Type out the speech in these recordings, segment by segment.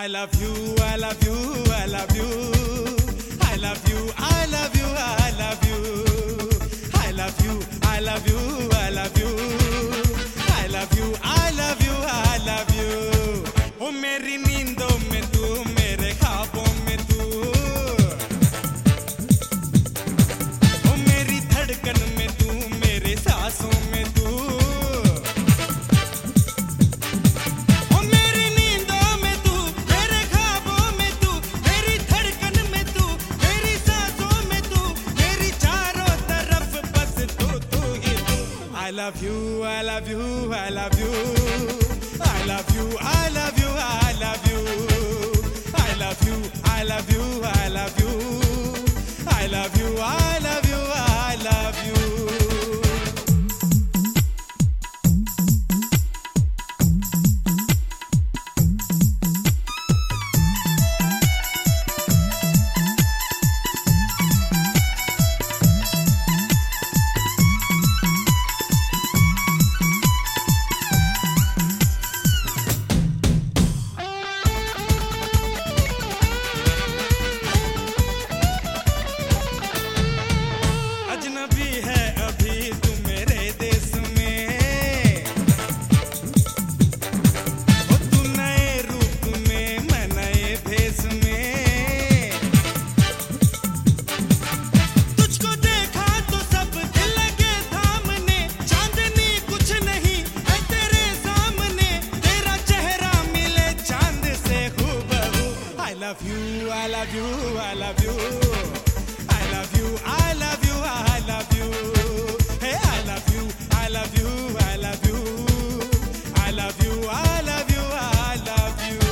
I love you, I love you, I love you. I love you, I love you, I love you. I love you, I love you, I love you. I love you, I love you, I love you. ओ मेरी नींदों में तू, मेरे ख्वाबों में तू, ओ मेरी धड़कन में तू, मेरे सांसों में तू, ओ मेरी नींदों में तू, मेरे ख्वाबों में तू, मेरी धड़कन में तू, मेरी सांसों में तू, मेरी चारों तरफ बस तू तू ही तू. I love you, I love you, I love you. I love you, I love you, I love you. I love you, I love you, I love you. I love you, I love you, I love you. अजनबी है अभी तू मेरे देश में, ओ तू नए रूप में, मैं नए भेष में. तुझको देखा तो सब दिल लगे थामने, चांदनी कुछ नहीं है तेरे सामने, तेरा चेहरा मिले चांद से हूबहू. I love you, I love you, I love you. I love you, I love you, I love you. Hey, I love you, I love you, I love you. I love you, I love you, I love you.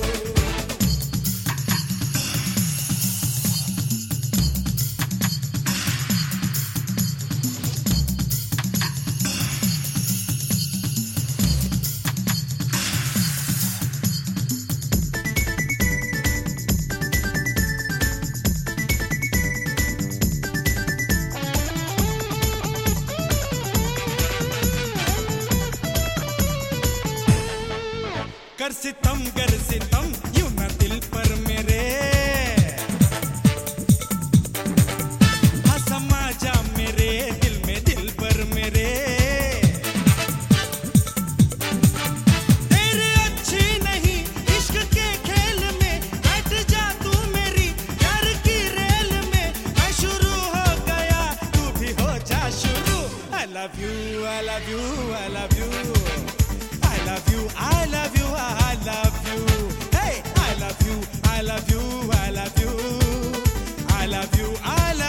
कर सितम यूं ना दिल पर मेरे, हाँ समा जा मेरे दिल में, दिल पर मेरे. तेरे अच्छी नहीं इश्क के खेल में, बैठ जा तू मेरी प्यार की रेल में. मैं शुरू हो गया तू भी हो जा शुरू. I love you, I love you, I love you. I love you, I love you, I love you. Hey, I love you, I love you, I love you. I love you, I love you.